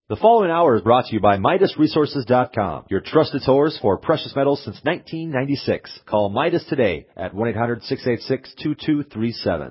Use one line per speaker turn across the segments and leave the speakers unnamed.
The following hour is brought to you by MidasResources.com, your trusted source for precious metals since 1996. Call Midas today at 1-800-686-2237.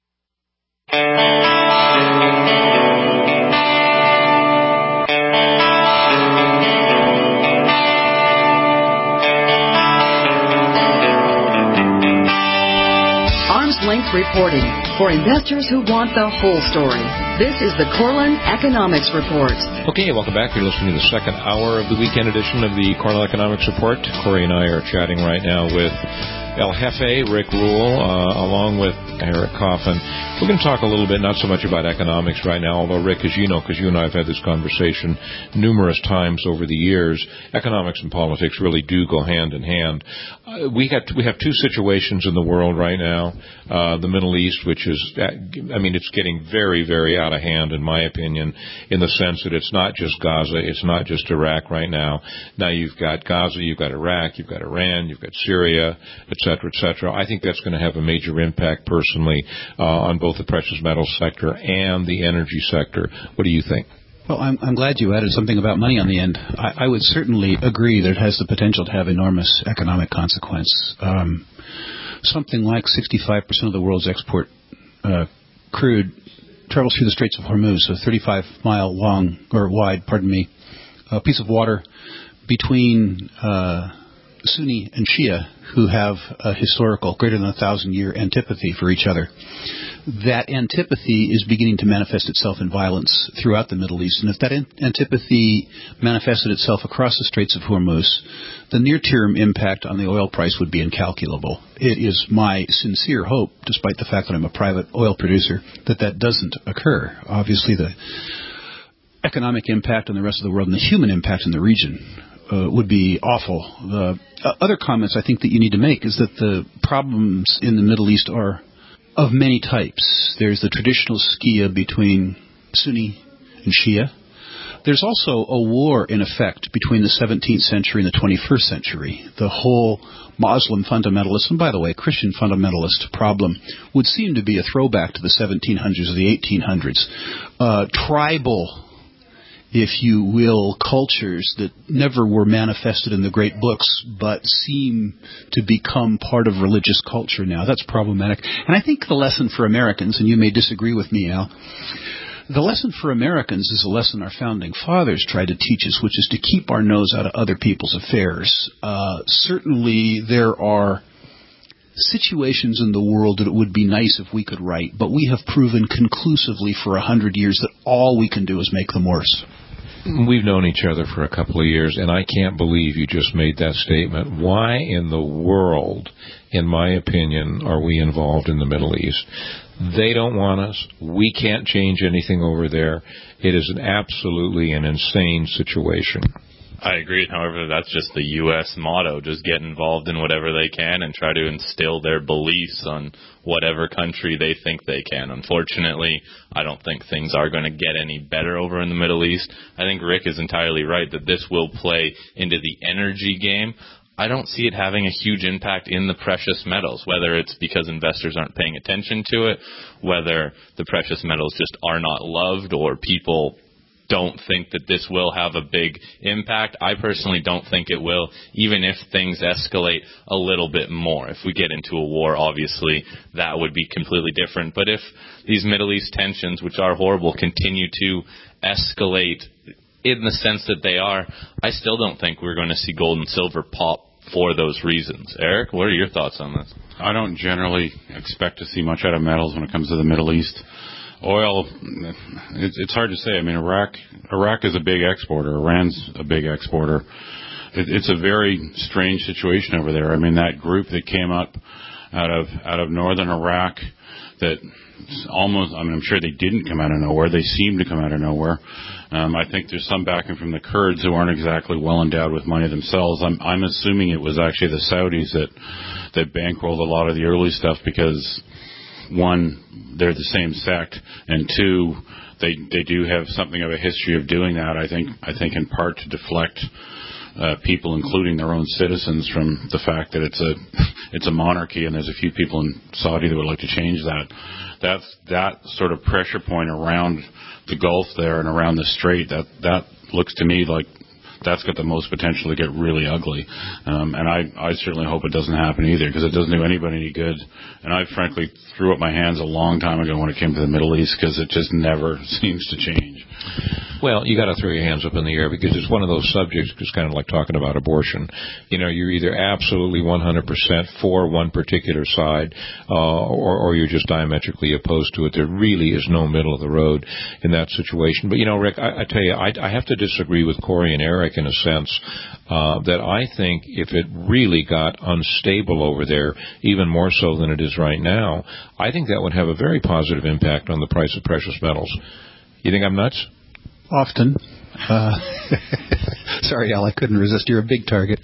Arm's length reporting for investors who want the whole story. This is the Corlin Economics Report.
Okay, welcome back. You're listening to the second hour of the weekend edition of the Cornell Economics Report. Corey and I are chatting right now with El Jefe, Rick Rule, along with Eric Coffin. We're going to talk a little bit, not so much about economics right now, although, Rick, as you know, because you and I have had this conversation numerous times over the years, economics and politics really do go hand in hand. We have two situations in the world right now. The Middle East, which is, it's getting very, very out of hand, in my opinion, in the sense that it's not just Gaza, it's not just Iraq right now. Now you've got Gaza, you've got Iraq, you've got Iran, you've got Syria, et cetera, et cetera. I think that's going to have a major impact, personally, on both the precious metals sector and the energy sector. What do you think?
Well, I'm glad you added something about money on the end. I would certainly agree that it has the potential to have enormous economic consequence. Something like 65% of the world's export crude travels through the Straits of Hormuz, a 35-mile long or wide, piece of water between Sunni and Shia, who have a historical greater than 1,000-year antipathy for each other. That antipathy is beginning to manifest itself in violence throughout the Middle East. And if that antipathy manifested itself across the Straits of Hormuz, the near-term impact on the oil price would be incalculable. It is my sincere hope, despite the fact that I'm a private oil producer, that that doesn't occur. Obviously, the economic impact on the rest of the world and the human impact in the region would be awful. The other comments I think that you need to make is that the problems in the Middle East are of many types. There's the traditional skia between Sunni and Shia. There's also a war, in effect, between the 17th century and the 21st century. The whole Muslim fundamentalist, and by the way, Christian fundamentalist problem would seem to be a throwback to the 1700s or the 1800s. Tribal, if you will, cultures that never were manifested in the great books but seem to become part of religious culture now. That's problematic. And I think the lesson for Americans, and you may disagree with me, Al, the lesson for Americans is a lesson our founding fathers tried to teach us, which is to keep our nose out of other people's affairs. Certainly there are situations in the world that it would be nice if we could right, but we have proven conclusively for 100 years that all we can do is make them worse.
We've known each other for a couple of years, and I can't believe you just made that statement. Why in the world, in my opinion, are we involved in the Middle East? They don't want us. We can't change anything over there. It is absolutely an insane situation.
I agree. However, that's just the U.S. motto. Just get involved in whatever they can and try to instill their beliefs on whatever country they think they can. Unfortunately, I don't think things are going to get any better over in the Middle East. I think Rick is entirely right that this will play into the energy game. I don't see it having a huge impact in the precious metals, whether it's because investors aren't paying attention to it, whether the precious metals just are not loved or people don't think that this will have a big impact. I personally don't think it will, even if things escalate a little bit more. If we get into a war, obviously, that would be completely different. But if these Middle East tensions, which are horrible, continue to escalate in the sense that they are, I still don't think we're going to see gold and silver pop for those reasons. Eric, what are your thoughts on this?
I don't generally expect to see much out of metals when it comes to the Middle East. Oil, it's hard to say. I mean, Iraq is a big exporter. Iran's a big exporter. It's a very strange situation over there. I mean, that group that came up out of northern Iraq, that almost, I'm sure they didn't come out of nowhere. They seem to come out of nowhere. I think there's some backing from the Kurds who aren't exactly well endowed with money themselves. I'm assuming it was actually the Saudis that bankrolled a lot of the early stuff because, one, they're the same sect, and two, they do have something of a history of doing that. I think in part to deflect people, including their own citizens, from the fact that it's a monarchy and there's a few people in Saudi that would like to change that. That sort of pressure point around the Gulf there and around the Strait, that looks to me like that's got the most potential to get really ugly. And I certainly hope it doesn't happen either, because it doesn't do anybody any good. And I frankly threw up my hands a long time ago when it came to the Middle East, because it just never seems to change.
Well, you got to throw your hands up in the air, because it's one of those subjects, just kind of like talking about abortion. You know, you're either absolutely 100% for one particular side, or you're just diametrically opposed to it. There really is no middle of the road in that situation. But, you know, Rick, I tell you, I have to disagree with Corey and Eric in a sense that I think if it really got unstable over there, even more so than it is right now, I think that would have a very positive impact on the price of precious metals. You think I'm nuts?
Often. Sorry, Al, I couldn't resist. You're a big target.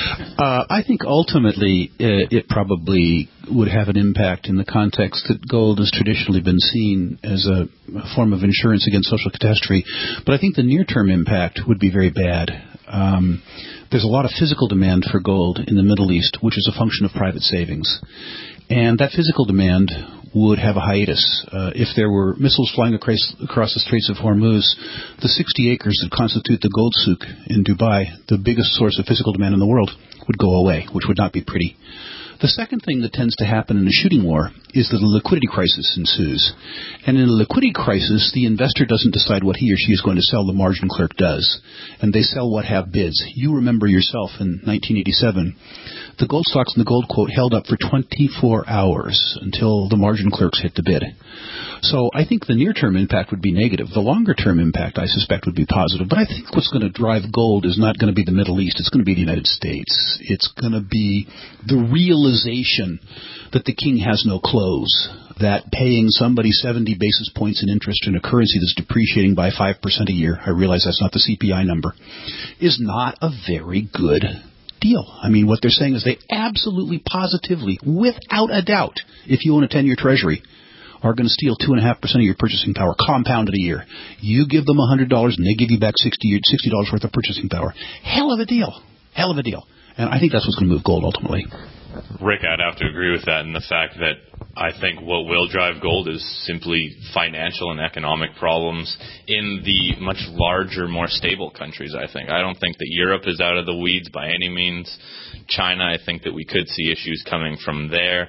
I think ultimately it probably would have an impact in the context that gold has traditionally been seen as a form of insurance against social catastrophe. But I think the near-term impact would be very bad. There's a lot of physical demand for gold in the Middle East, which is a function of private savings. And that physical demand would have a hiatus. If there were missiles flying across the Straits of Hormuz, the 60 acres that constitute the gold souk in Dubai, the biggest source of physical demand in the world, would go away, which would not be pretty. The second thing that tends to happen in a shooting war is that a liquidity crisis ensues. And in a liquidity crisis, the investor doesn't decide what he or she is going to sell, the margin clerk does. And they sell what have bids. You remember yourself in 1987, the gold stocks and the gold quote held up for 24 hours until the margin clerks hit the bid. So I think the near-term impact would be negative. The longer-term impact, I suspect, would be positive. But I think what's going to drive gold is not going to be the Middle East. It's going to be the United States. It's going to be the realization that the king has no clothes, that paying somebody 70 basis points in interest in a currency that's depreciating by 5% a year, I realize that's not the CPI number, is not a very good deal. I mean, what they're saying is they absolutely, positively, without a doubt, if you own a 10-year treasury, are going to steal 2.5% of your purchasing power, compounded a year. You give them $100 and they give you back $60 worth of purchasing power. Hell of a deal. Hell of a deal. And I think that's what's going to move gold ultimately.
Rick, I'd have to agree with that, and the fact that I think what will drive gold is simply financial and economic problems in the much larger, more stable countries, I think. I don't think that Europe is out of the weeds by any means. China, I think that we could see issues coming from there.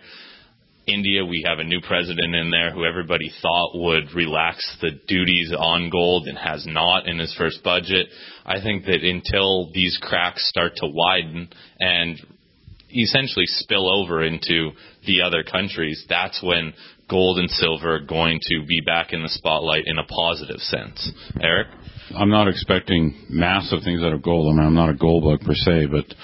India, we have a new president in there who everybody thought would relax the duties on gold and has not in his first budget. I think that until these cracks start to widen and essentially spill over into the other countries, that's when gold and silver are going to be back in the spotlight in a positive sense. Eric?
I'm not expecting massive things out of gold. I mean, I'm not a gold bug per se, but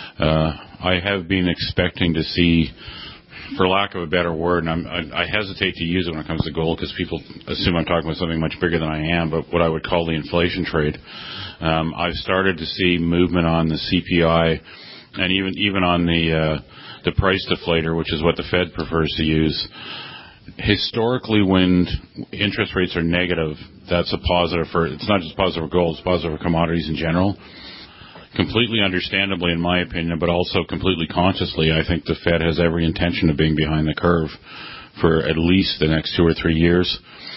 I have been expecting to see, for lack of a better word, and I hesitate to use it when it comes to gold because people assume I'm talking about something much bigger than I am, but what I would call the inflation trade. I've started to see movement on the CPI and even on the price deflator, which is what the Fed prefers to use. Historically, when interest rates are negative, that's a positive for, it's not just positive for gold, it's positive for commodities in general. Completely understandably, in my opinion, but also completely consciously, I think the Fed has every intention of being behind the curve for at least the next 2 or 3 years.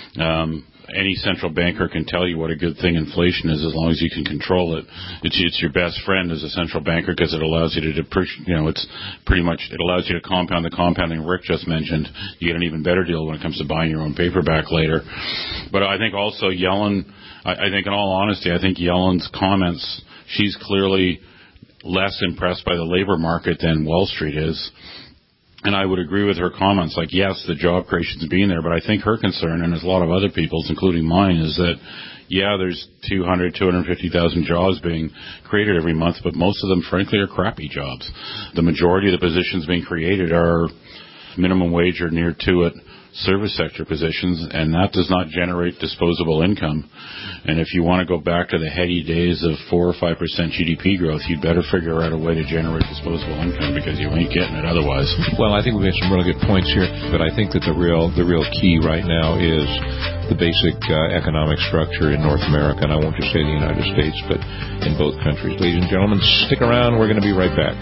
Any central banker can tell you what a good thing inflation is as long as you can control it. It's your best friend as a central banker because it allows you to depreciate. It's pretty much, it allows you to compound the compounding Rick just mentioned. You get an even better deal when it comes to buying your own paperback later. But I think also Yellen, I think in all honesty, I think Yellen's comments, she's clearly less impressed by the labor market than Wall Street is. And I would agree with her comments, like, yes, the job creation's being there, but I think her concern, and there's a lot of other people's, including mine, is that, yeah, there's 250,000 jobs being created every month, but most of them, frankly, are crappy jobs. The majority of the positions being created are minimum wage or near to it, service sector positions, and that does not generate disposable income. And if you want to go back to the heady days of 4 or 5% GDP growth, you'd better figure out a way to generate disposable income, because you ain't getting it otherwise.
Well, I think we've made some really good points here, but I think that the real key right now is the basic economic structure in North America, and I won't just say the United States, but in both countries. Ladies and gentlemen, stick around. We're going to be right back.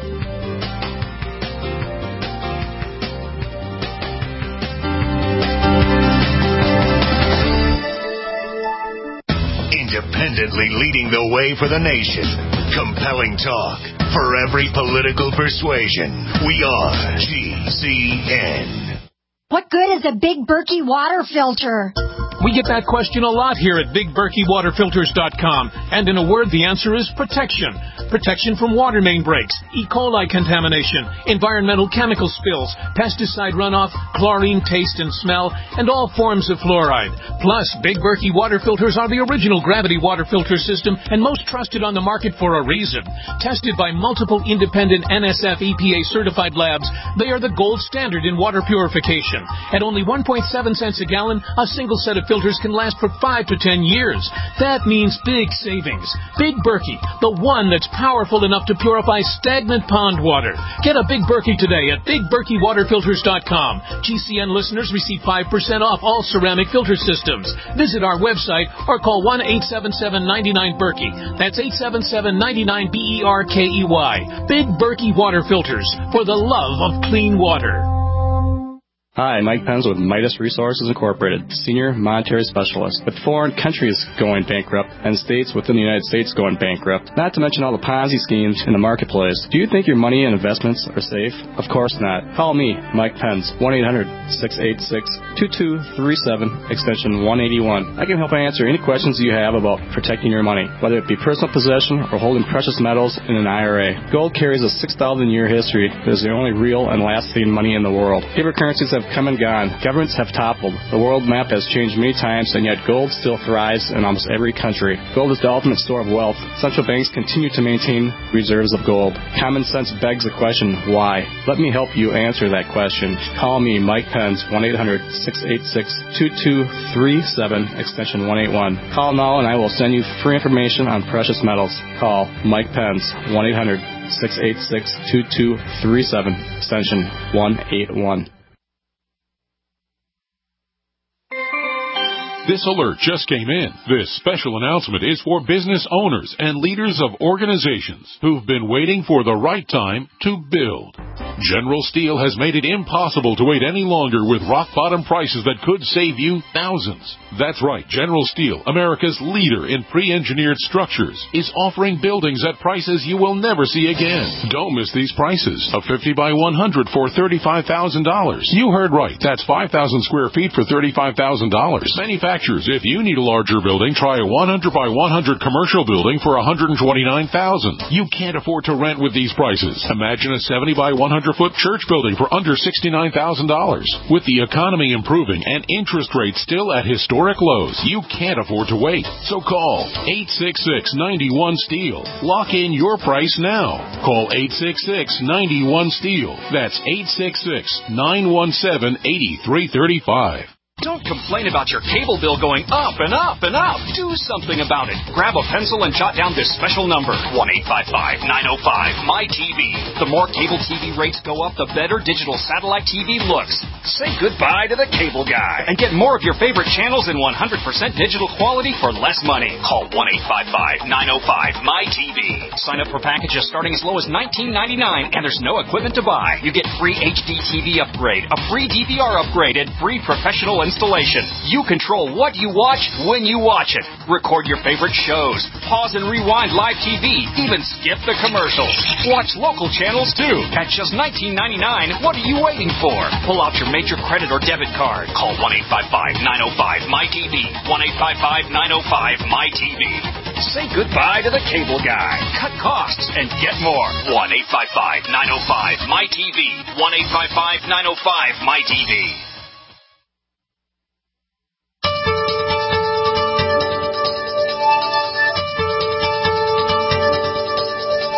Independently leading the way for the nation. Compelling talk for every political persuasion. We are GCN.
What good is a Big Berkey water filter?
We get that question a lot here at BigBerkeyWaterFilters.com. And in a word, the answer is protection. Protection from water main breaks, E. coli contamination, environmental chemical spills, pesticide runoff, chlorine taste and smell, and all forms of fluoride. Plus, Big Berkey water filters are the original gravity water filter system and most trusted on the market for a reason. Tested by multiple independent NSF EPA certified labs, they are the gold standard in water purification. At only 1.7 cents a gallon, a single set of filters can last for 5 to 10 years. That means big savings. Big Berkey, the one that's powerful enough to purify stagnant pond water. Get a Big Berkey today at BigBerkeyWaterFilters.com. GCN listeners receive 5% off all ceramic filter systems. Visit our website or call 1-877-99-BERKEY. That's 877-99-BERKEY. Big Berkey Water Filters, for the love of clean water.
Hi, Mike Penz with Midas Resources Incorporated, Senior Monetary Specialist. With foreign countries going bankrupt and states within the United States going bankrupt, not to mention all the Ponzi schemes in the marketplace, do you think your money and investments are safe? Of course not. Call me, Mike Penz, 1-800-686-2237, extension 181. I can help answer any questions you have about protecting your money, whether it be personal possession or holding precious metals in an IRA. Gold carries a 6,000-year history. It is the only real and lasting money in the world. Paper currencies have come and gone. Governments have toppled. The world map has changed many times, and yet gold still thrives in almost every country. Gold is the ultimate store of wealth. Central banks continue to maintain reserves of gold. Common sense begs the question, why? Let me help you answer that question. Call me, Mike Penz, 1-800-686-2237, extension 181. Call now and I will send you free information on precious metals. Call Mike Penz, 1-800-686-2237, extension 181.
This alert just came in. This special announcement is for business owners and leaders of organizations who've been waiting for the right time to build. General Steel has made it impossible to wait any longer with rock-bottom prices that could save you thousands. That's right, General Steel, America's leader in pre-engineered structures, is offering buildings at prices you will never see again. Don't miss these prices. A 50 by 100 for $35,000. You heard right. That's 5,000 square feet for $35,000. Manufacturers, if you need a larger building, try a 100 by 100 commercial building for $129,000. You can't afford to rent with these prices. Imagine a 70 by 100-foot church building for under $69,000. With the economy improving and interest rates still at historic lows, you can't afford to wait. So call 866-91-STEEL. Lock in your price now. Call 866-91-STEEL. That's 866-917-8335.
Don't complain about your cable bill going up and up and up. Do something about it. Grab a pencil and jot down this special number, 1-855-905-MY-TV. The more cable TV rates go up, the better digital satellite TV looks. Say goodbye to the cable guy and get more of your favorite channels in 100% digital quality for less money. Call 1-855-905-MY-TV. Sign up for packages starting as low as $19.99, and there's no equipment to buy. You get free HD TV upgrade, a free DVR upgrade, and free professional installation. You control what you watch when you watch it. Record your favorite shows. Pause and rewind live TV. Even skip the commercials. Watch local channels too. At just $19.99, what are you waiting for? Pull out your major credit or debit card. Call 1-855-905-MY-TV. 1-855-905-MY-TV. Say goodbye to the cable guy. Cut costs and get more. 1-855-905-MY-TV. 1-855-905-MY-TV.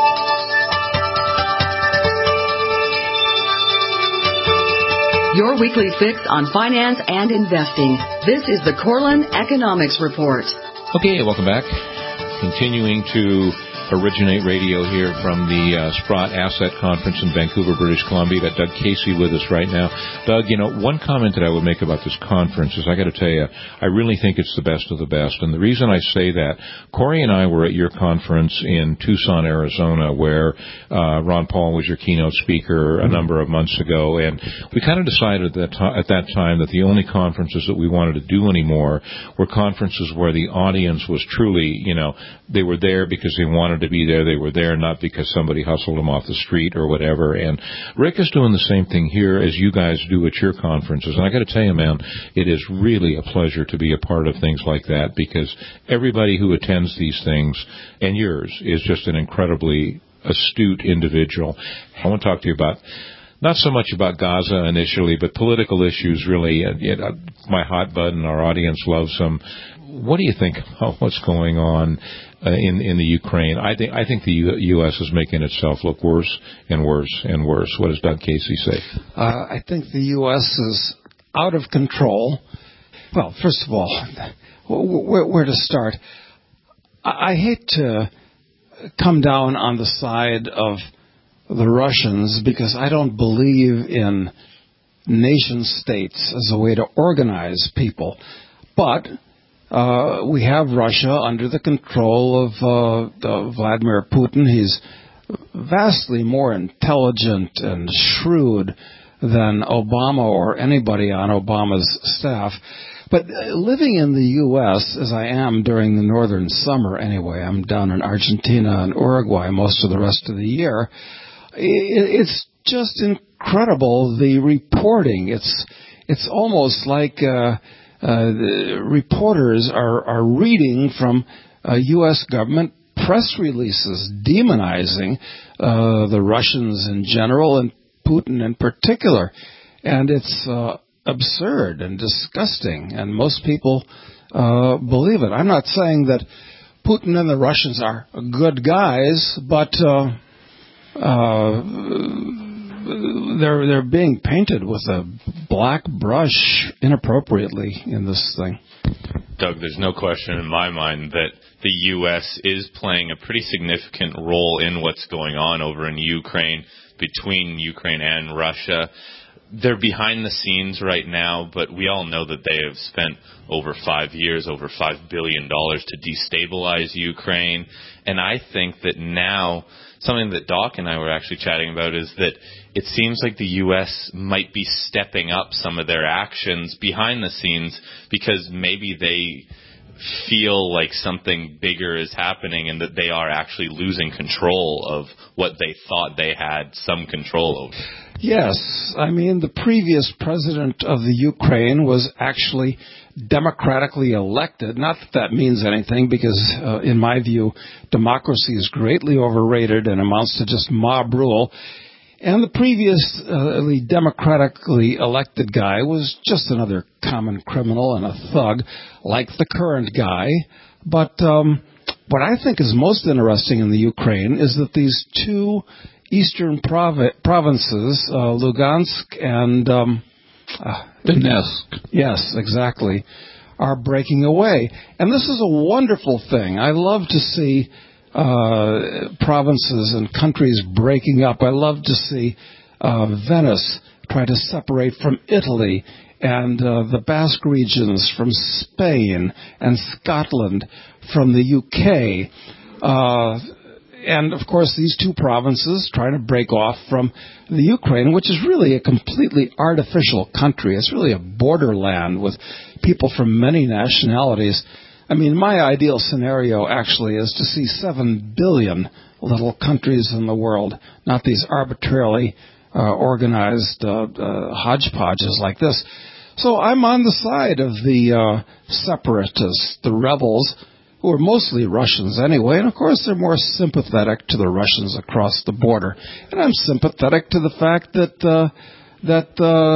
Your weekly weekly fix on finance and investing. This is the Corlin Economics Report.
Okay, welcome back. Continuing to originate radio here from the Sprott Asset Conference in Vancouver, British Columbia. Got Doug Casey with us right now. Doug, one comment that I would make about this conference is I got to tell you, I really think it's the best of the best. And the reason I say that, Corey and I were at your conference in Tucson, Arizona, where Ron Paul was your keynote speaker a number of months ago. And we kind of decided at that time that the only conferences that we wanted to do anymore were conferences where the audience was truly, they were there because they wanted to be there. They were there not because somebody hustled them off the street or whatever. And Rick is doing the same thing here as you guys do at your conferences. And I got to tell you, man, it is really a pleasure to be a part of things like that because everybody who attends these things, and yours, is just an incredibly astute individual. I want to talk to you about not so much about Gaza initially, but political issues really. My hot button, our audience loves them. What do you think about what's going on in the Ukraine? I think the U.S. is making itself look worse and worse and worse. What does Doug Casey say?
I think the U.S. is out of control. Well, first of all, where to start? I hate to come down on the side of the Russians because I don't believe in nation states as a way to organize people. But we have Russia under the control of Vladimir Putin. He's vastly more intelligent and shrewd than Obama or anybody on Obama's staff. But living in the U.S., as I am during the northern summer anyway, I'm down in Argentina and Uruguay most of the rest of the year, it's just incredible, the reporting. It's almost like the reporters are reading from U.S. government press releases demonizing the Russians in general and Putin in particular. And it's absurd and disgusting, and most people believe it. I'm not saying that Putin and the Russians are good guys, but they're being painted with a black brush inappropriately in this thing.
Doug, there's no question in my mind that the U.S. is playing a pretty significant role in what's going on over in Ukraine, between Ukraine and Russia. They're behind the scenes right now, but we all know that they have spent over 5 years, over $5 billion to destabilize Ukraine. And I think that now, something that Doc and I were actually chatting about is that it seems like the U.S. might be stepping up some of their actions behind the scenes because maybe they feel like something bigger is happening and that they are actually losing control of what they thought they had some control over.
Yes. I mean, the previous president of the Ukraine was actually democratically elected. Not that means anything because, in my view, democracy is greatly overrated and amounts to just mob rule. And the previously democratically elected guy was just another common criminal and a thug, like the current guy. But what I think is most interesting in the Ukraine is that these two eastern provinces, Lugansk and
Donetsk.
Yes, exactly, are breaking away. And this is a wonderful thing. I love to see provinces and countries breaking up. I love to see Venice try to separate from Italy and the Basque regions from Spain and Scotland from the UK. And, of course, these two provinces trying to break off from the Ukraine, which is really a completely artificial country. It's really a borderland with people from many nationalities. I mean, my ideal scenario actually is to see 7 billion little countries in the world, not these arbitrarily organized hodgepodges like this. So I'm on the side of the separatists, the rebels, who are mostly Russians anyway, and of course they're more sympathetic to the Russians across the border. And I'm sympathetic to the fact that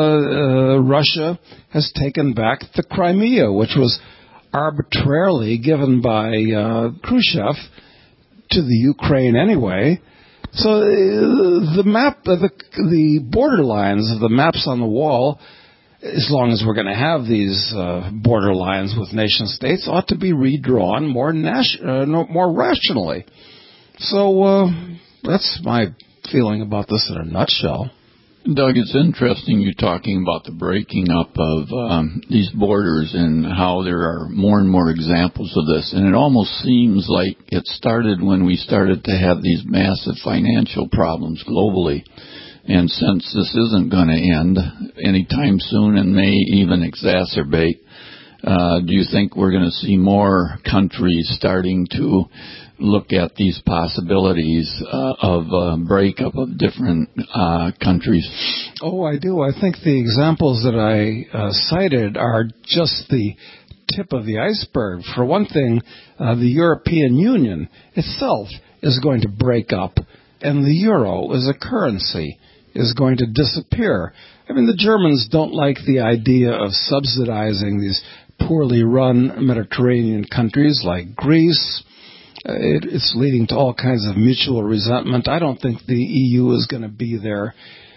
Russia has taken back the Crimea, which was arbitrarily given by Khrushchev to the Ukraine anyway. So the map, the borderlines of the maps on the wall as long as we're going to have these border lines with nation states, ought to be redrawn more rationally. So that's my feeling about this in a nutshell.
Doug, it's interesting you talking about the breaking up of these borders and how there are more and more examples of this. And it almost seems like it started when we started to have these massive financial problems globally. And since this isn't going to end anytime soon and may even exacerbate, do you think we're going to see more countries starting to look at these possibilities of breakup of different countries?
Oh, I do. I think the examples that I cited are just the tip of the iceberg. For one thing, the European Union itself is going to break up, and the euro as a currency is going to disappear. I mean, the Germans don't like the idea of subsidizing these poorly run Mediterranean countries like Greece. It's leading to all kinds of mutual resentment. I don't think the EU is going to be there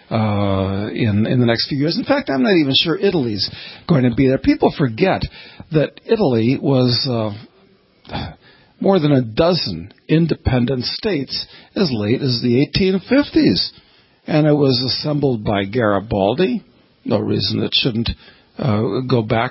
in the next few years. In fact, I'm not even sure Italy's going to be there. People forget that Italy was more than a dozen independent states as late as the 1850s. And it was assembled by Garibaldi. No reason it shouldn't go back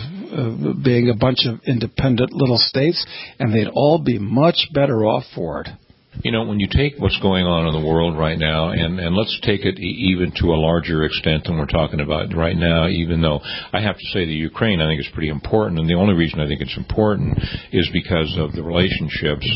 to being a bunch of independent little states, and they'd all be much better off for it.
You know, when you take what's going on in the world right now, and let's take it even to a larger extent than we're talking about right now, even though I have to say the Ukraine I think is pretty important, and the only reason I think it's important is because of the relationships.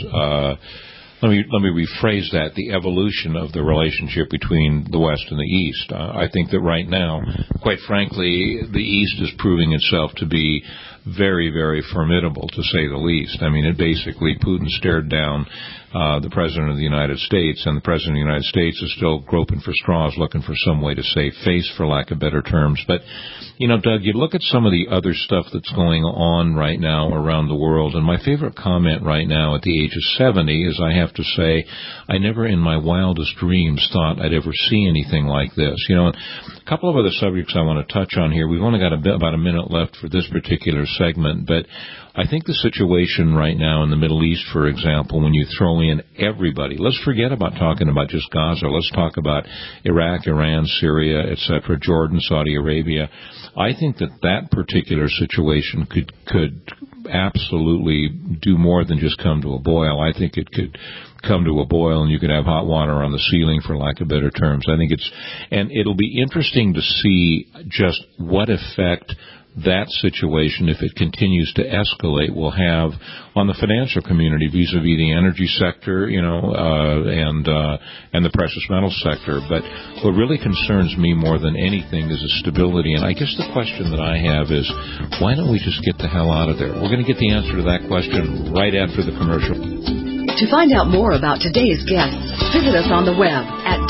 Let me rephrase that, the evolution of the relationship between the West and the East. I think that right now, quite frankly, the East is proving itself to be very, very formidable, to say the least. I mean, Putin stared down the President of the United States, and the President of the United States is still groping for straws, looking for some way to save face, for lack of better terms. But, you know, Doug, you look at some of the other stuff that's going on right now around the world, and my favorite comment right now at the age of 70 is, I have to say, I never in my wildest dreams thought I'd ever see anything like this. You know, a couple of other subjects I want to touch on here. We've only got about a minute left for this particular segment, but I think the situation right now in the Middle East, for example, when you throw in everybody, let's forget about talking about just Gaza. Let's talk about Iraq, Iran, Syria, etc., Jordan, Saudi Arabia. I think that particular situation could absolutely do more than just come to a boil. I think it could come to a boil and you could have hot water on the ceiling, for lack of better terms. I think and it'll be interesting to see just what effect that situation, if it continues to escalate, will have on the financial community vis-a-vis the energy sector, you know, and the precious metals sector. But what really concerns me more than anything is the stability. And I guess the question that I have is, why don't we just get the hell out of there? We're going to get the answer to that question right after the commercial.
To find out more about today's guests, visit us on the web at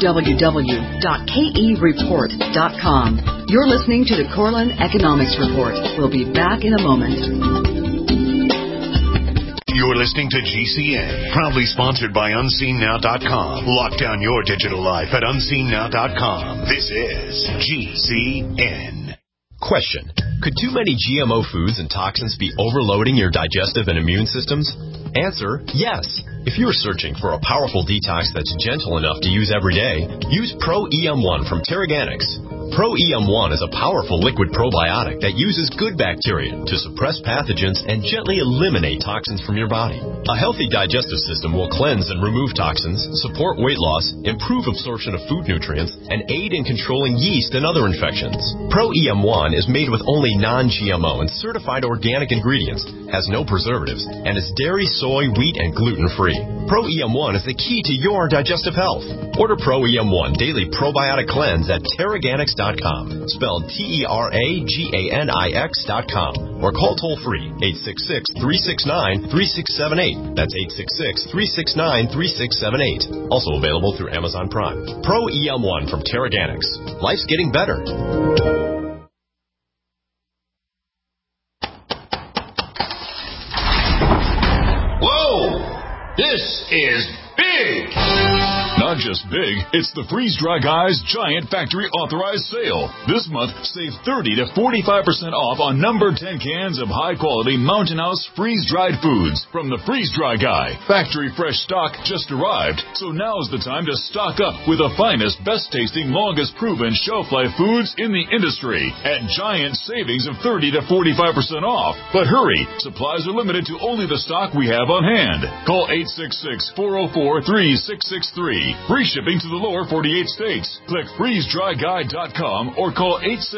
www.kereport.com. You're listening to the Cortland Economics Report. We'll be back in a moment.
You're listening to GCN, proudly sponsored by UnseenNow.com. Lock down your digital life at UnseenNow.com. This is GCN.
Question: could too many GMO foods and toxins be overloading your digestive and immune systems? Answer: yes. If you're searching for a powerful detox that's gentle enough to use every day, use Pro EM1 from Teraganix. Pro EM1 is a powerful liquid probiotic that uses good bacteria to suppress pathogens and gently eliminate toxins from your body. A healthy digestive system will cleanse and remove toxins, support weight loss, improve absorption of food nutrients, and aid in controlling yeast and other infections. Pro EM1 is made with only non-GMO and certified organic ingredients, has no preservatives, and is dairy, soy, wheat, and gluten-free. Pro EM1 is the key to your digestive health. Order Pro EM1 Daily Probiotic Cleanse at Teraganix.com, spelled Teraganix.com, or call toll-free 866-369-3678. That's 866-369-3678. Also available through Amazon Prime. Pro EM1 from Teraganix. Life's getting better.
Whoa! This is big!
Not just big, it's the Freeze Dry Guys Giant Factory Authorized Sale. This month, save 30 to 45% off on number 10 cans of high-quality Mountain House freeze-dried foods from the Freeze Dry Guy. Factory fresh stock just arrived, so now's the time to stock up with the finest, best-tasting, longest-proven shelf-life foods in the industry at giant savings of 30 to 45% off. But hurry, supplies are limited to only the stock we have on hand. Call 866-404-3663. Free shipping to the lower 48 states. Click freezedryguy.com or call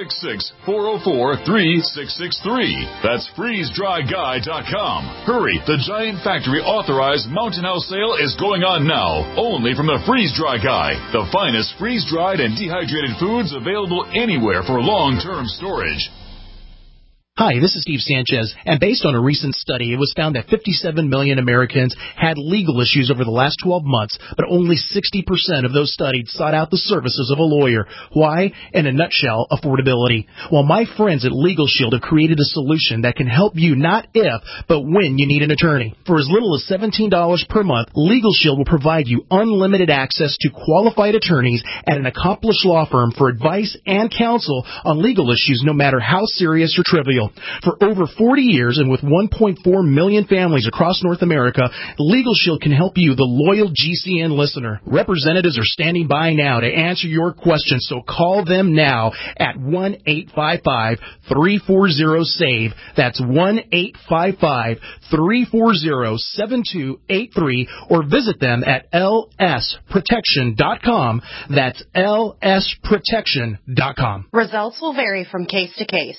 866-404-3663. That's freezedryguy.com. Hurry, the Giant Factory Authorized Mountain House sale is going on now, only from the Freeze Dry Guy, the finest freeze-dried and dehydrated foods available anywhere for long-term storage.
Hi, this is Steve Sanchez, and based on a recent study, it was found that 57 million Americans had legal issues over the last 12 months, but only 60% of those studied sought out the services of a lawyer. Why? In a nutshell, affordability. Well, my friends at Legal Shield have created a solution that can help you not if, but when you need an attorney. For as little as $17 per month, Legal Shield will provide you unlimited access to qualified attorneys at an accomplished law firm for advice and counsel on legal issues, no matter how serious or trivial. For over 40 years and with 1.4 million families across North America, Legal Shield can help you, the loyal GCN listener. Representatives are standing by now to answer your questions, so call them now at 1-855-340-SAVE. That's 1-855-340-7283, or visit them at lsprotection.com. That's lsprotection.com.
Results will vary from case to case.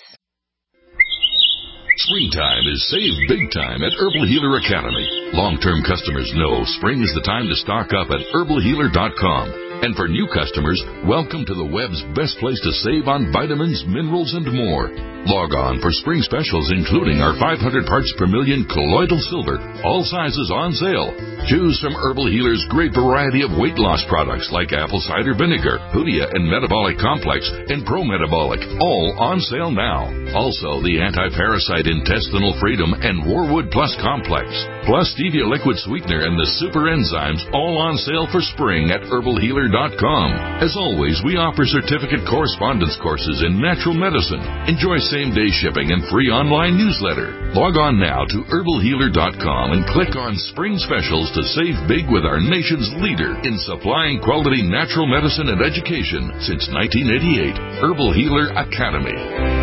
Springtime is save big time at Herbal Healer Academy. Long-term customers know spring is the time to stock up at herbalhealer.com. And for new customers, welcome to the web's best place to save on vitamins, minerals, and more. Log on for spring specials, including our 500 parts per million colloidal silver, all sizes on sale. Choose from Herbal Healer's great variety of weight loss products like apple cider vinegar, Hoodia and Metabolic Complex, and Pro-Metabolic, all on sale now. Also, the anti-parasite Intestinal Freedom and Warwood Plus Complex, plus Stevia Liquid Sweetener and the Super Enzymes, all on sale for spring at herbalhealer.com. As always, we offer certificate correspondence courses in natural medicine. Enjoy same-day shipping and free online newsletter. Log on now to herbalhealer.com and click on Spring Specials to save big with our nation's leader in supplying quality natural medicine and education since 1988, Herbal Healer Academy.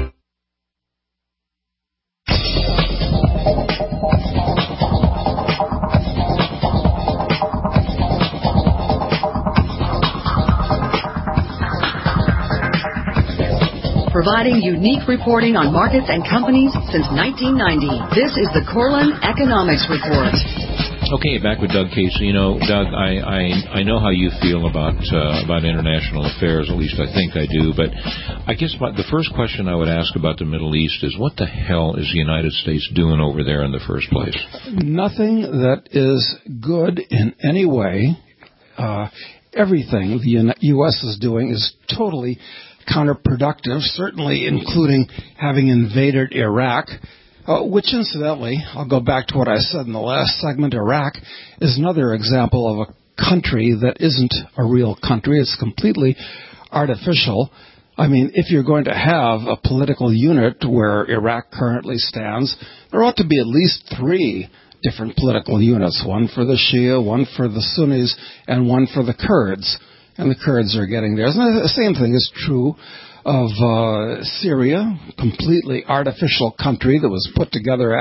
Providing unique reporting on markets and companies since 1990. This is the Corlin Economics Report.
Okay, back with Doug Casey. You know, Doug, I know how you feel about international affairs. At least I think I do. But I guess the first question I would ask about the Middle East is, what the hell is the United States doing over there in the first place?
Nothing that is good in any way. Everything the U.S. is doing is totally counterproductive, certainly including having invaded Iraq, which incidentally, I'll go back to what I said in the last segment, Iraq is another example of a country that isn't a real country. It's completely artificial. I mean, if you're going to have a political unit where Iraq currently stands, there ought to be at least 3 different political units, one for the Shia, one for the Sunnis, and one for the Kurds. And the Kurds are getting there. And the same thing is true of Syria, completely artificial country that was put together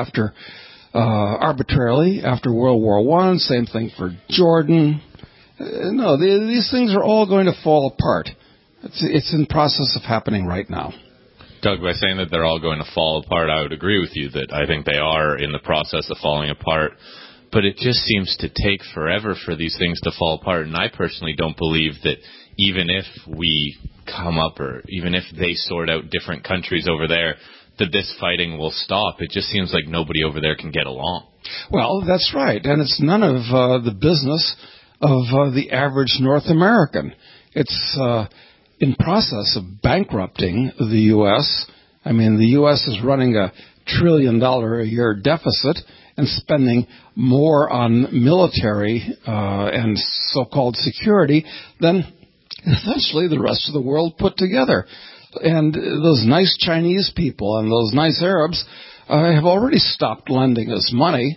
arbitrarily after World War I. Same thing for Jordan. No, these things are all going to fall apart. It's in process of happening right now.
Doug, by saying that they're all going to fall apart, I would agree with you that I think they are in the process of falling apart. But it just seems to take forever for these things to fall apart. And I personally don't believe that even if we come up or even if they sort out different countries over there, that this fighting will stop. It just seems like nobody over there can get along.
Well, that's right. And it's none of the business of the average North American. It's in process of bankrupting the U.S. I mean, the U.S. is running $1 trillion a year deficit, and spending more on military and so-called security than essentially the rest of the world put together. And those nice Chinese people and those nice Arabs have already stopped lending us money.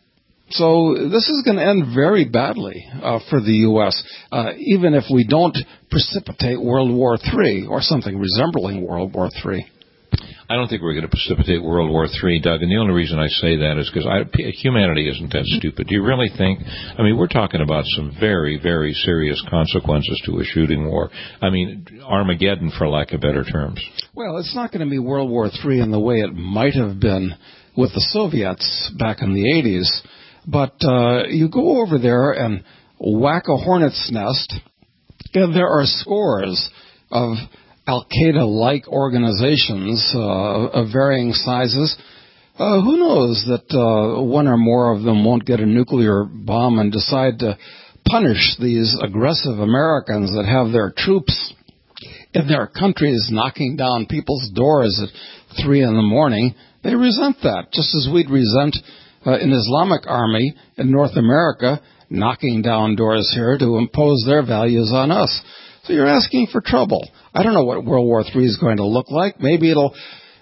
So this is going to end very badly for the U.S., even if we don't precipitate World War III or something resembling World War III.
I don't think we're going to precipitate World War III, Doug, and the only reason I say that is because humanity isn't that stupid. Do you really think? I mean, we're talking about some very, very serious consequences to a shooting war. I mean, Armageddon, for lack of better terms.
Well, it's not going to be World War III in the way it might have been with the Soviets back in the 80s, but you go over there and whack a hornet's nest, and there are scores of Al-Qaeda-like organizations of varying sizes. Who knows that one or more of them won't get a nuclear bomb and decide to punish these aggressive Americans that have their troops in their countries knocking down people's doors at 3 a.m. They resent that, just as we'd resent an Islamic army in North America knocking down doors here to impose their values on us. So you're asking for trouble. I don't know what World War III is going to look like. Maybe it'll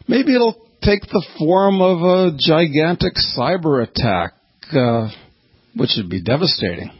take the form of a gigantic cyber attack, which would be devastating.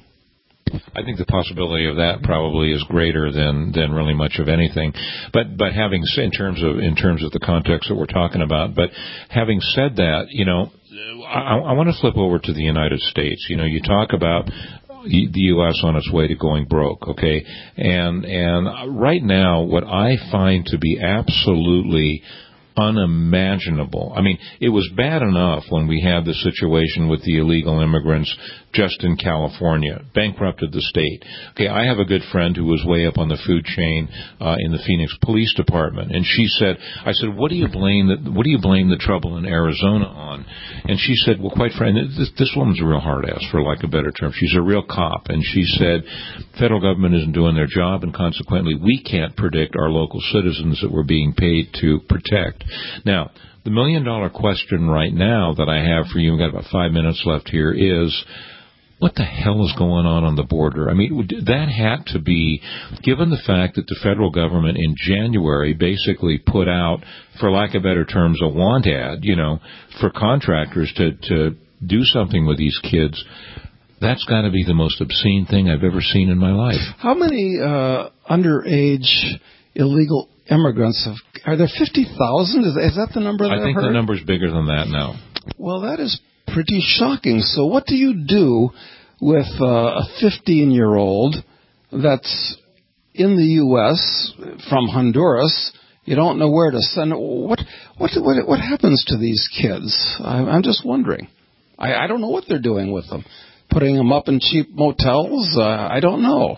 I think the possibility of that probably is greater than really much of anything. But having in terms of the context that we're talking about, but having said that, you know, I want to flip over to the United States. You know, you talk about the U.S. on its way to going broke, okay? And right now, what I find to be absolutely unimaginable. I mean, it was bad enough when we had the situation with the illegal immigrants just in California, bankrupted the state. Okay, I have a good friend who was way up on the food chain in the Phoenix Police Department, and I said, what do you blame the trouble in Arizona on? And she said, well, quite frankly, this woman's a real hard ass, for lack of a better term. She's a real cop, and she said, federal government isn't doing their job, and consequently, we can't predict our local citizens that we're being paid to protect. Now, the $1 million question right now that I have for you, we've got about 5 minutes left here, is what the hell is going on the border? I mean, that had to be, given the fact that the federal government in January basically put out, for lack of better terms, a want ad, you know, for contractors to do something with these kids. That's got to be the most obscene thing I've ever seen in my life.
How many underage illegal immigrants are there? 50,000? Is that the number that I
think
heard?
The number's bigger than that now.
Well, that is pretty shocking. So what do you do with a 15-year-old that's in the U.S. from Honduras? You don't know where to send. What happens to these kids? I'm just wondering. I don't know what they're doing with them. Putting them up in cheap motels? I don't know.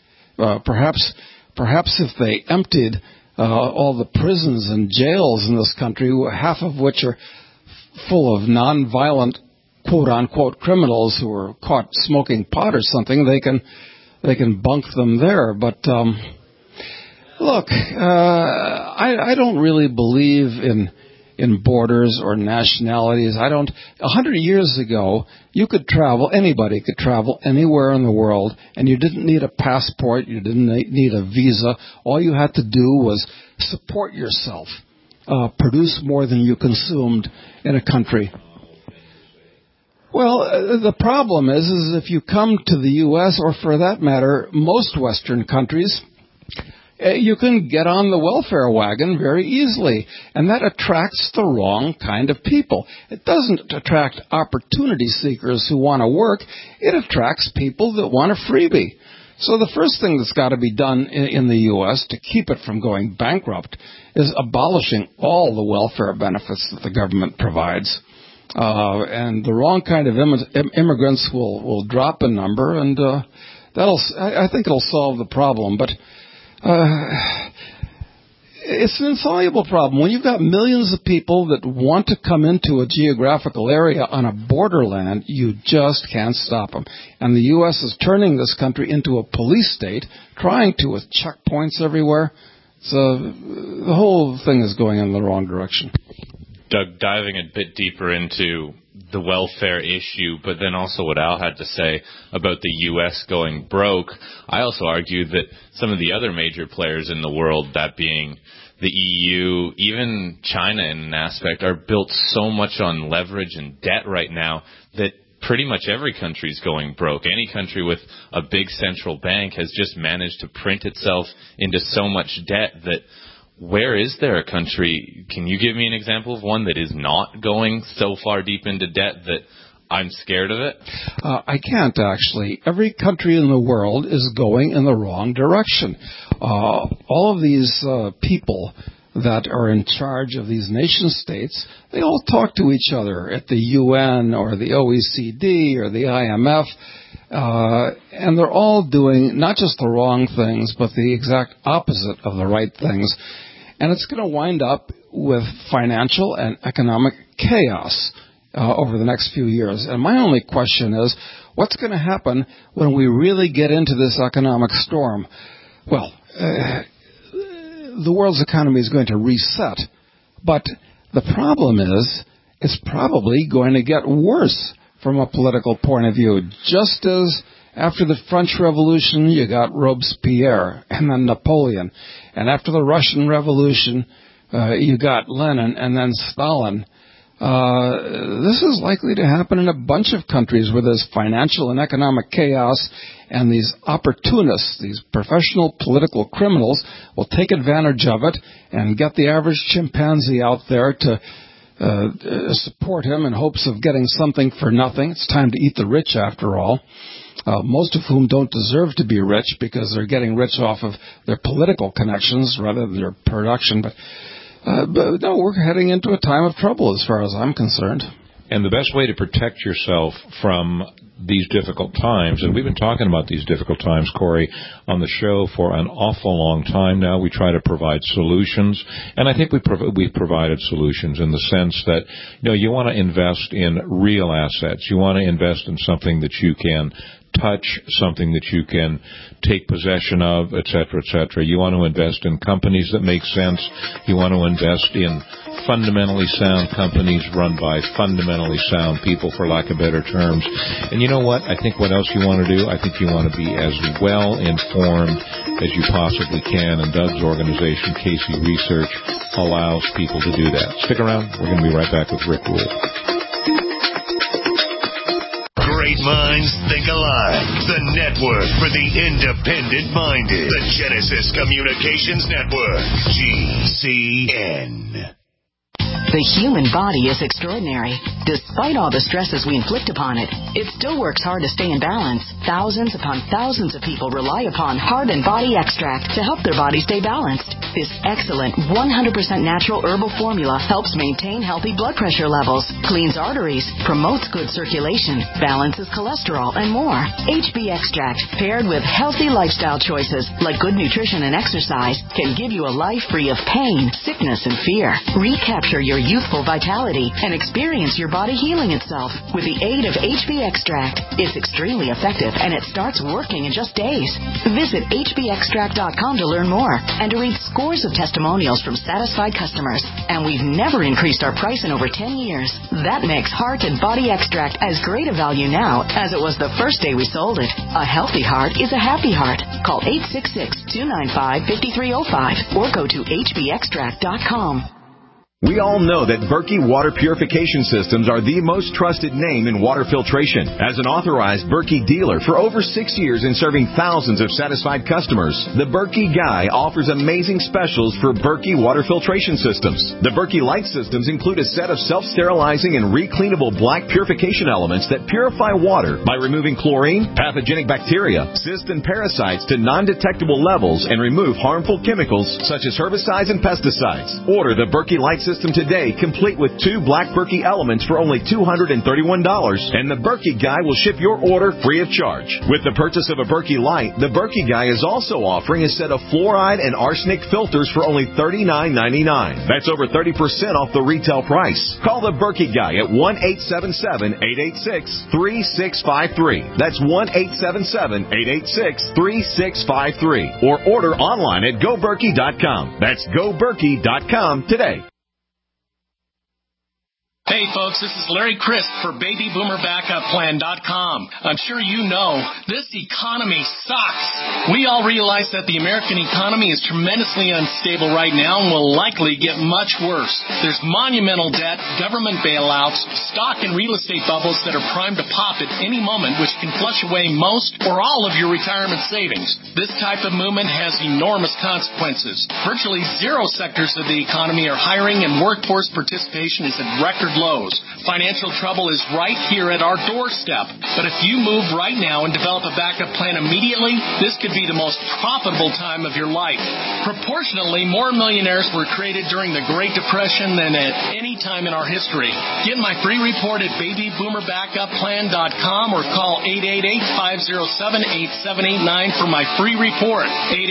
Perhaps if they emptied all the prisons and jails in this country, half of which are full of non-violent, quote-unquote, criminals who are caught smoking pot or something, they can bunk them there. But look, I don't really believe in borders or nationalities. 100 years ago, you could travel, anybody could travel anywhere in the world, and you didn't need a passport, you didn't need a visa. All you had to do was support yourself, produce more than you consumed in a country. Well, the problem is if you come to the U.S., or for that matter, most Western countries, you can get on the welfare wagon very easily, and that attracts the wrong kind of people. It doesn't attract opportunity seekers who want to work. It attracts people that want a freebie. So the first thing that's got to be done in the U.S. to keep it from going bankrupt is abolishing all the welfare benefits that the government provides. And the wrong kind of immigrants will drop in number, and I think it'll solve the problem. But it's an insoluble problem. When you've got millions of people that want to come into a geographical area on a borderland, you just can't stop them. And the U.S. is turning this country into a police state, trying to, with checkpoints everywhere. So the whole thing is going in the wrong direction.
Doug, diving a bit deeper into the welfare issue, but then also what Al had to say about the U.S. going broke. I also argue that some of the other major players in the world, that being the EU, even China in an aspect, are built so much on leverage and debt right now that pretty much every country is going broke. Any country with a big central bank has just managed to print itself into so much debt that where is there a country, can you give me an example of one that is not going so far deep into debt that I'm scared of it?
I can't, actually. Every country in the world is going in the wrong direction. All of these people that are in charge of these nation states, they all talk to each other at the UN or the OECD or the IMF, and they're all doing not just the wrong things, but the exact opposite of the right things. And it's going to wind up with financial and economic chaos over the next few years. And my only question is, what's going to happen when we really get into this economic storm? Well, the world's economy is going to reset. But the problem is, it's probably going to get worse from a political point of view. Just as after the French Revolution, you got Robespierre and then Napoleon. And after the Russian Revolution, you got Lenin and then Stalin. This is likely to happen in a bunch of countries where there's financial and economic chaos, and these opportunists, these professional political criminals, will take advantage of it and get the average chimpanzee out there to support him in hopes of getting something for nothing. It's time to eat the rich, after all. Most of whom don't deserve to be rich because they're getting rich off of their political connections rather than their production. But no, we're heading into a time of trouble as far as I'm concerned.
And the best way to protect yourself from these difficult times, and we've been talking about these difficult times, Corey, on the show for an awful long time now. We try to provide solutions, and I think we've provided solutions in the sense that, you want to invest in real assets. You want to invest in something that you can touch, something that you can take possession of, et cetera, et cetera. You want to invest in companies that make sense. You want to invest in fundamentally sound companies run by fundamentally sound people, for lack of better terms. And you know what? I think what else you want to do? I think you want to be as well informed as you possibly can, and Doug's organization, Casey Research, allows people to do that. Stick around. We're going to be right back with Rick Rule.
Great minds think alike. The network for the independent-minded. The Genesis Communications Network. GCN.
The human body is extraordinary. Despite all the stresses we inflict upon it, it still works hard to stay in balance. Thousands upon thousands of people rely upon Heart and Body Extract to help their body stay balanced. This excellent 100% natural herbal formula helps maintain healthy blood pressure levels, cleans arteries, promotes good circulation, balances cholesterol, and more. HB Extract, paired with healthy lifestyle choices like good nutrition and exercise, can give you a life free of pain, sickness, and fear. Recapture your youthful vitality and experience your body healing itself with the aid of HB Extract. It's extremely effective, and it starts working in just days. Visit hbextract.com to learn more and to read scores of testimonials from satisfied customers. And we've never increased our price in over 10 years. That makes Heart and Body Extract as great a value now as it was the first day we sold it. A healthy heart is a happy heart. Call 866-295-5305 or go to hbextract.com.
We all know that Berkey Water Purification Systems are the most trusted name in water filtration. As an authorized Berkey dealer for over 6 years and serving thousands of satisfied customers, the Berkey Guy offers amazing specials for Berkey Water Filtration Systems. The Berkey Light Systems include a set of self-sterilizing and recleanable black purification elements that purify water by removing chlorine, pathogenic bacteria, cysts, and parasites to non-detectable levels and remove harmful chemicals such as herbicides and pesticides. Order the Berkey Light System today, complete with 2 black Berkey elements for only $231, and the Berkey Guy will ship your order free of charge. With the purchase of a Berkey Light, the Berkey Guy is also offering a set of fluoride and arsenic filters for only $39.99. That's over 30% off the retail price. Call the Berkey Guy at 1-877-886-3653. That's 1-877-886-3653. Or order online at GoBerkey.com. That's GoBerkey.com today.
Hey folks, this is Larry Crisp for BabyBoomerBackupPlan.com. I'm sure you know this economy sucks. We all realize that the American economy is tremendously unstable right now and will likely get much worse. There's monumental debt, government bailouts, stock and real estate bubbles that are primed to pop at any moment, which can flush away most or all of your retirement savings. This type of movement has enormous consequences. Virtually zero sectors of the economy are hiring, and workforce participation is at record lows. Financial trouble is right here at our doorstep. But if you move right now and develop a backup plan immediately, this could be the most profitable time of your life. Proportionally, more millionaires were created during the Great Depression than at any time in our history. Get my free report at BabyBoomerBackupPlan.com or call 888-507-8789 for my free report.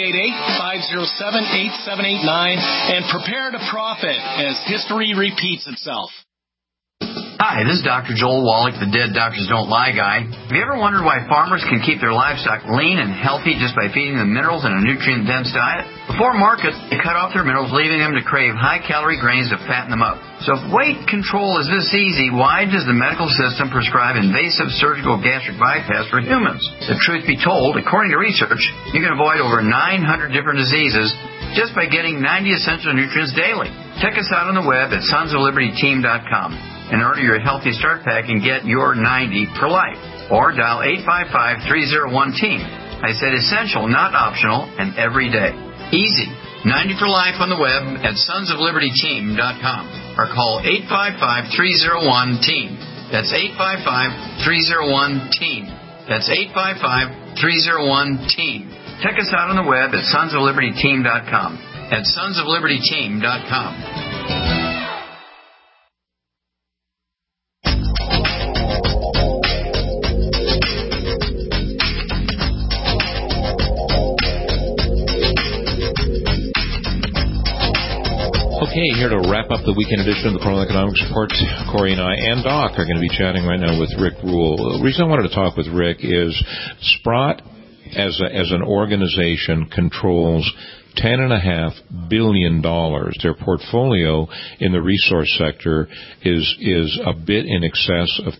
888-507-8789 and prepare to profit as history repeats itself.
Hi, this is Dr. Joel Wallach, the Dead Doctors Don't Lie guy. Have you ever wondered why farmers can keep their livestock lean and healthy just by feeding them minerals and a nutrient-dense diet? Before market, they cut off their minerals, leaving them to crave high-calorie grains to fatten them up. So if weight control is this easy, why does the medical system prescribe invasive surgical gastric bypass for humans? The truth be told, according to research, you can avoid over 900 different diseases just by getting 90 essential nutrients daily. Check us out on the web at sonsoflibertyteam.com. And order your Healthy Start Pack and get your 90 for life. Or dial 855-301-TEAM. I said essential, not optional, and every day. Easy. 90 for life on the web at sonsoflibertyteam.com. Or call 855-301-TEAM. That's 855-301-TEAM. That's 855-301-TEAM. Check us out on the web at sonsoflibertyteam.com. At sonsoflibertyteam.com.
Okay, here to wrap up the weekend edition of the Cornell Economics Report, Corey and I and Doc are going to be chatting right now with Rick Rule. The reason I wanted to talk with Rick is Sprott, as an organization, controls $10.5 billion. Their portfolio in the resource sector is a bit in excess of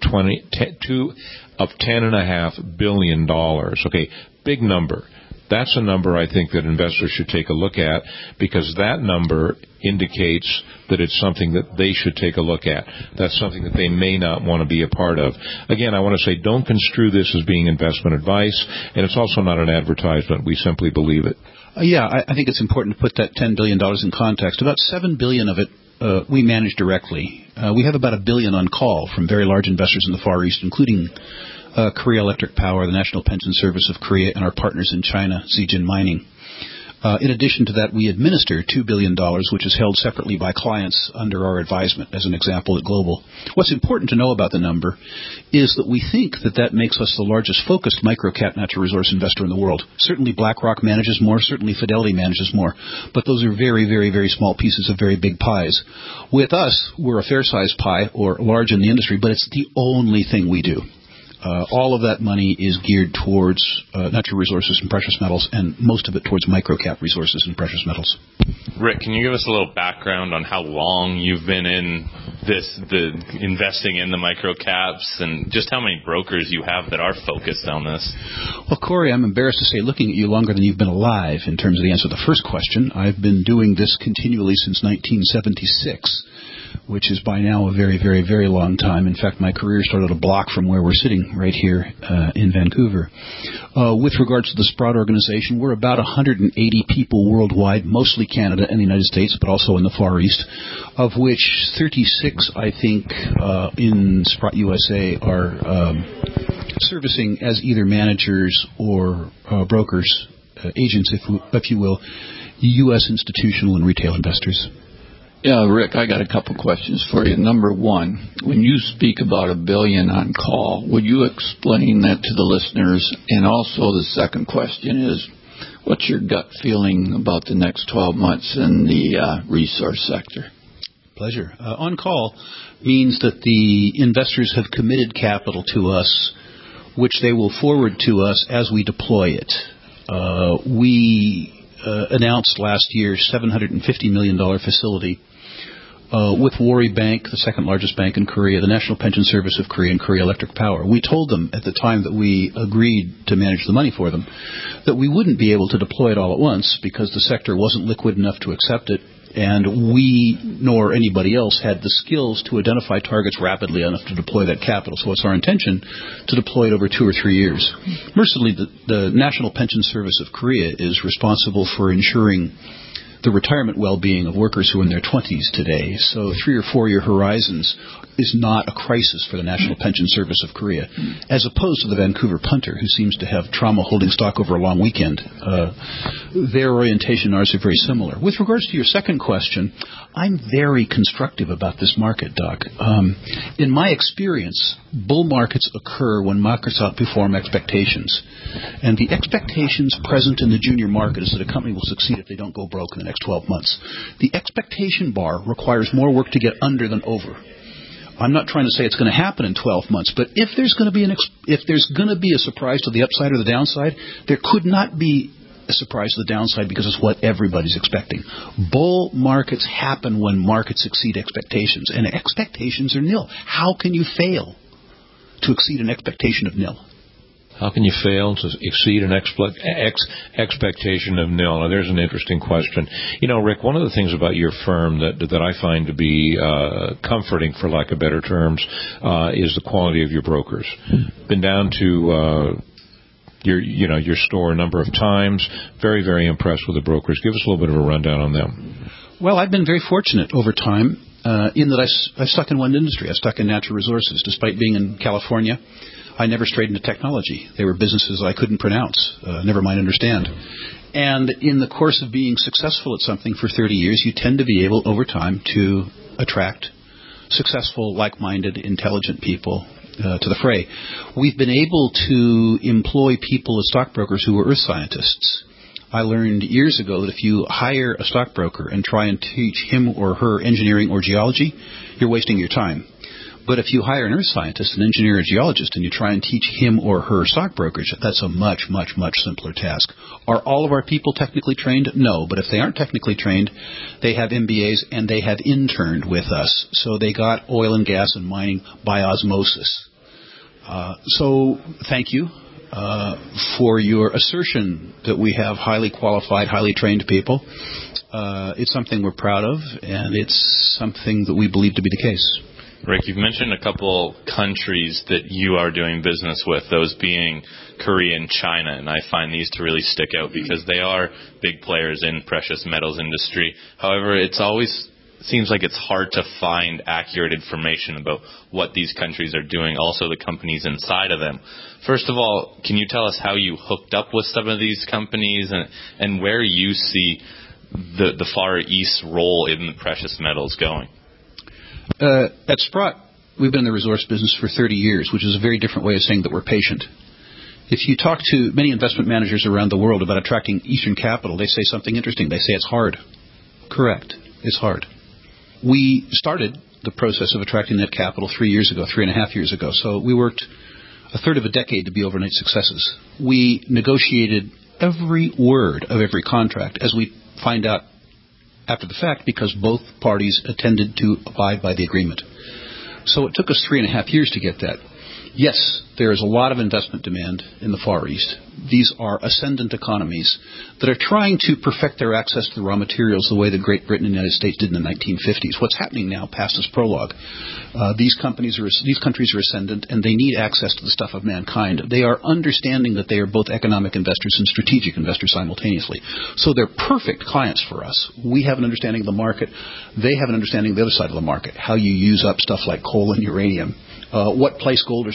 $10.5 billion. Okay, big number. That's a number I think that investors should take a look at, because that number indicates that it's something that they should take a look at. That's something that they may not want to be a part of. Again, I want to say don't construe this as being investment advice, and it's also not an advertisement. We simply believe it.
I think it's important to put that $10 billion in context. About $7 billion of it we manage directly. We have about $1 billion on call from very large investors in the Far East, including Korea Electric Power, the National Pension Service of Korea, and our partners in China, Zijin Mining. In addition to that, we administer $2 billion, which is held separately by clients under our advisement, as an example at Global. What's important to know about the number is that we think that makes us the largest focused microcap natural resource investor in the world. Certainly BlackRock manages more, certainly Fidelity manages more, but those are very, very, very small pieces of very big pies. With us, we're a fair-sized pie, or large in the industry, but it's the only thing we do. All of that money is geared towards natural resources and precious metals, and most of it towards microcap resources and precious metals.
Rick, can you give us a little background on how long you've been in the investing in the microcaps, and just how many brokers you have that are focused on this?
Well, Corey, I'm embarrassed to say, looking at you longer than you've been alive in terms of the answer to the first question, I've been doing this continually since 1976. Which is by now a very, very, very long time. In fact, my career started a block from where we're sitting right here in Vancouver. With regards to the Sprott organization, we're about 180 people worldwide, mostly Canada and the United States, but also in the Far East, of which 36, I think, in Sprott USA are servicing as either managers or brokers, agents, if you will, U.S. institutional and retail investors.
Yeah, Rick, I got a couple questions for you. Number one, when you speak about $1 billion on call, would you explain that to the listeners? And also the second question is, what's your gut feeling about the next 12 months in the resource sector?
Pleasure. On call means that the investors have committed capital to us, which they will forward to us as we deploy it. We announced last year $750 million facility with Wari Bank, the second largest bank in Korea, the National Pension Service of Korea, and Korea Electric Power. We told them at the time that we agreed to manage the money for them that we wouldn't be able to deploy it all at once because the sector wasn't liquid enough to accept it, and we nor anybody else had the skills to identify targets rapidly enough to deploy that capital. So it's our intention to deploy it over 2 or 3 years. Mercifully, the National Pension Service of Korea is responsible for ensuring the retirement well-being of workers who are in their 20s today. So 3 or 4 year horizons is not a crisis for the National Pension Service of Korea, as opposed to the Vancouver punter who seems to have trauma holding stock over a long weekend. Their orientation and ours are very similar. With regards to your second question, I'm very constructive about this market, Doc. In my experience, bull markets occur when markets outperform expectations. And the expectations present in the junior market is that a company will succeed if they don't go broke in the next 12 months. The expectation bar requires more work to get under than over. I'm not trying to say it's going to happen in 12 months, but if there's going to be a surprise to the upside or the downside, there could not be a surprise to the downside because it's what everybody's expecting. Bull markets happen when markets exceed expectations, and expectations are nil. How can you fail to exceed an expectation of nil?
How can you fail to exceed an expectation of nil? Now, there's an interesting question. You know, Rick, one of the things about your firm that I find to be comforting, for lack of better terms, is the quality of your brokers. Been down to your store a number of times. Very, very impressed with the brokers. Give us a little bit of a rundown on them.
Well, I've been very fortunate over time in that I stuck in one industry. I stuck in natural resources. Despite being in California, I never strayed into technology. They were businesses I couldn't pronounce, never mind understand. And in the course of being successful at something for 30 years, you tend to be able, over time, to attract successful, like-minded, intelligent people to the fray. We've been able to employ people as stockbrokers who were earth scientists. I learned years ago that if you hire a stockbroker and try and teach him or her engineering or geology, you're wasting your time. But if you hire an earth scientist, an engineer, a geologist, and you try and teach him or her stock brokerage, that's a much, much, much simpler task. Are all of our people technically trained? No. But if they aren't technically trained, they have MBAs and they have interned with us. So they got oil and gas and mining by osmosis. So thank you for your assertion that we have highly qualified, highly trained people. It's something we're proud of, and it's something that we believe to be the case.
Rick, you've mentioned a couple countries that you are doing business with, those being Korea and China, and I find these to really stick out because they are big players in precious metals industry. However, it's always seems like it's hard to find accurate information about what these countries are doing, also the companies inside of them. First of all, can you tell us how you hooked up with some of these companies and where you see the Far East's role in the precious metals going?
At Sprott, we've been in the resource business for 30 years, which is a very different way of saying that we're patient. If you talk to many investment managers around the world about attracting Eastern capital, they say something interesting. They say it's hard. Correct. It's hard. We started the process of attracting that capital 3 years ago, 3.5 years ago. So we worked a third of a decade to be overnight successes. We negotiated every word of every contract, as we find out after the fact, because both parties intended to abide by the agreement. So it took us 3.5 years to get that. Yes, there is a lot of investment demand in the Far East. These are ascendant economies that are trying to perfect their access to the raw materials the way that Great Britain and the United States did in the 1950s. What's happening now past this prologue? These countries are ascendant, and they need access to the stuff of mankind. They are understanding that they are both economic investors and strategic investors simultaneously. So they're perfect clients for us. We have an understanding of the market. They have an understanding of the other side of the market, how you use up stuff like coal and uranium. What place gold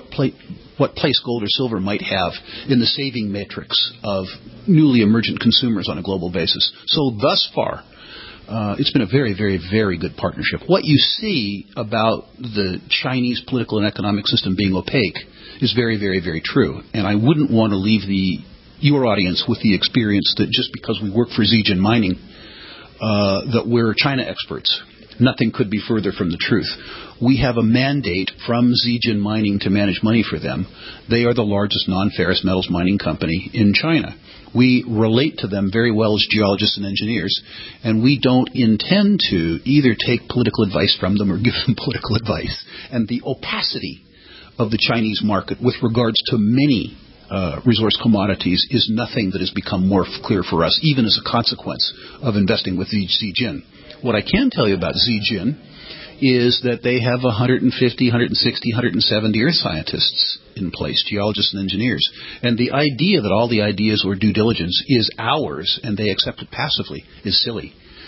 or silver might have in the saving matrix of newly emergent consumers on a global basis. So thus far, it's been a very, very, very good partnership. What you see about the Chinese political and economic system being opaque is very, very, very true. And I wouldn't want to leave your audience with the experience that just because we work for Zijin Mining, that we're China experts. Nothing could be further from the truth. We have a mandate from Zijin Mining to manage money for them. They are the largest non-ferrous metals mining company in China. We relate to them very well as geologists and engineers, and we don't intend to either take political advice from them or give them political advice. And the opacity of the Chinese market with regards to many resource commodities is nothing that has become more clear for us, even as a consequence of investing with Zijin. What I can tell you about Zijin is that they have 150, 160, 170 earth scientists in place, geologists and engineers. And the idea that all the ideas or due diligence is ours and they accept it passively is silly.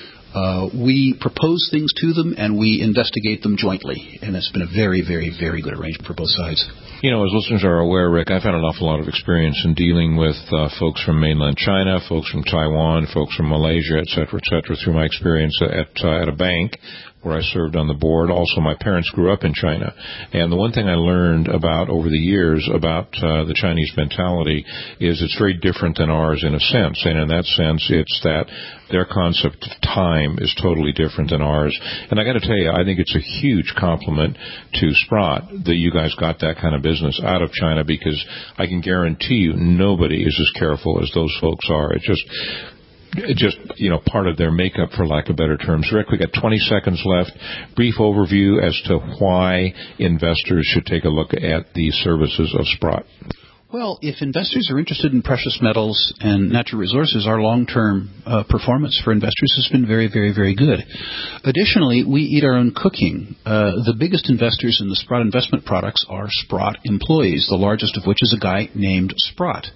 We propose things to them and we investigate them jointly. And it's been a very, very, very good arrangement for both sides.
You know, as listeners are aware, Rick, I've had an awful lot of experience in dealing with folks from mainland China, folks from Taiwan, folks from Malaysia, et cetera, through my experience at a bank where I served on the board. Also, my parents grew up in China. And the one thing I learned about over the years about the Chinese mentality is it's very different than ours in a sense. And in that sense, it's that their concept of time is totally different than ours. And I got to tell you, I think it's a huge compliment to Sprott that you guys got that kind of business out of China, because I can guarantee you nobody is as careful as those folks are. It's just part of their makeup, for lack of better terms. Rick, we got 20 seconds left. Brief overview as to why investors should take a look at the services of Sprott.
Well, if investors are interested in precious metals and natural resources, our long-term performance for investors has been very, very, very good. Additionally, we eat our own cooking. The biggest investors in the Sprott investment products are Sprott employees, the largest of which is a guy named Sprott.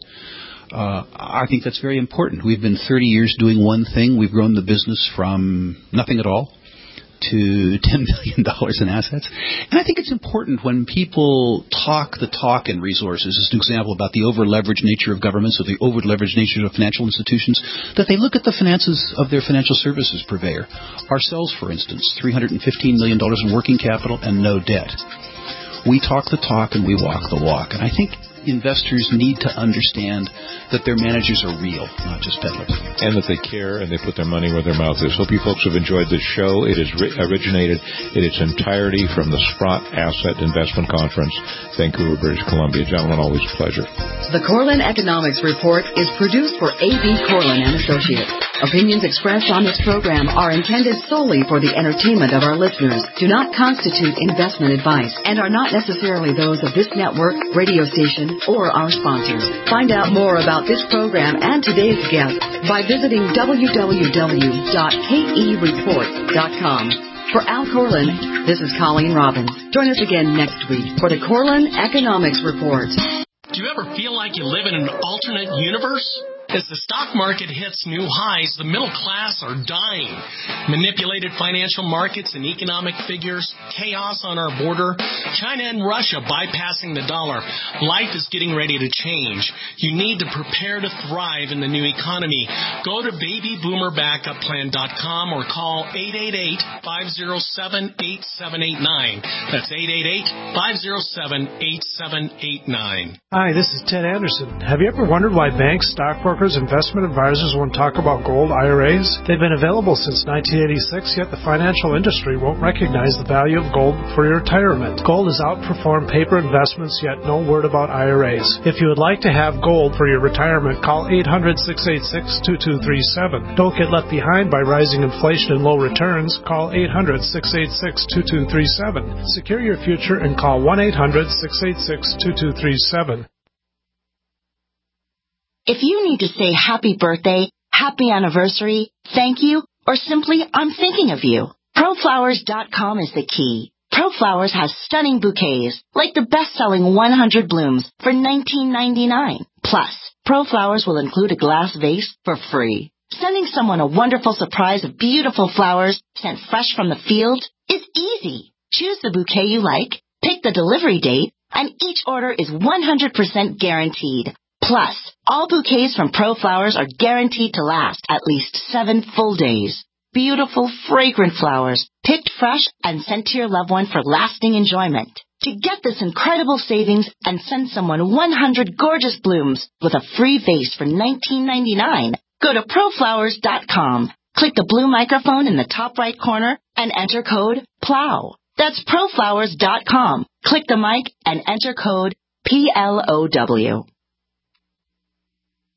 I think that's very important. We've been 30 years doing one thing. We've grown the business from nothing at all to $10 million in assets. And I think it's important when people talk the talk in resources, as an example about the over-leveraged nature of governments or the over-leveraged nature of financial institutions, that they look at the finances of their financial services purveyor. Ourselves, for instance, $315 million in working capital and no debt. We talk the talk and we walk the walk. And I think investors need to understand that their managers are real, not just peddlers.
And that they care and they put their money where their mouth is. Hope you folks have enjoyed this show. It is originated in its entirety from the Sprott Asset Investment Conference, Vancouver, British Columbia. Gentlemen, always a pleasure.
The Corlin Economics Report is produced for A.B. Corlin and Associates. Opinions expressed on this program are intended solely for the entertainment of our listeners, do not constitute investment advice, and are not necessarily those of this network, radio station, or our sponsors. Find out more about this program and today's guest by visiting www.kereport.com. For Al Corlin, this is Colleen Robbins. Join us again next week for the Corlin Economics Report.
Do you ever feel like you live in an alternate universe? As the stock market hits new highs, the middle class are dying. Manipulated financial markets and economic figures, chaos on our border, China and Russia bypassing the dollar. Life is getting ready to change. You need to prepare to thrive in the new economy. Go to babyboomerbackupPlan.com or call 888-507-8789. That's 888-507-8789.
Hi, this is Ted Anderson. Have you ever wondered why banks, stockbrokers, investment advisors won't talk about gold IRAs? They've been available since 1986, yet the financial industry won't recognize the value of gold for your retirement. Gold has outperformed paper investments, yet no word about IRAs. If you would like to have gold for your retirement, call 800-686-2237. Don't get left behind by rising inflation and low returns. Call 800-686-2237. Secure your future and call 1-800-686-2237.
If you need to say happy birthday, happy anniversary, thank you, or simply I'm thinking of you, ProFlowers.com is the key. ProFlowers has stunning bouquets, like the best-selling 100 blooms for $19.99. Plus, ProFlowers will include a glass vase for free. Sending someone a wonderful surprise of beautiful flowers sent fresh from the field is easy. Choose the bouquet you like, pick the delivery date, and each order is 100% guaranteed. Plus, all bouquets from ProFlowers are guaranteed to last at least 7 full days. Beautiful, fragrant flowers, picked fresh and sent to your loved one for lasting enjoyment. To get this incredible savings and send someone 100 gorgeous blooms with a free vase for $19.99, go to ProFlowers.com. Click the blue microphone in the top right corner and enter code PLOW. That's proflowers.com. Click the mic and enter code PLOW.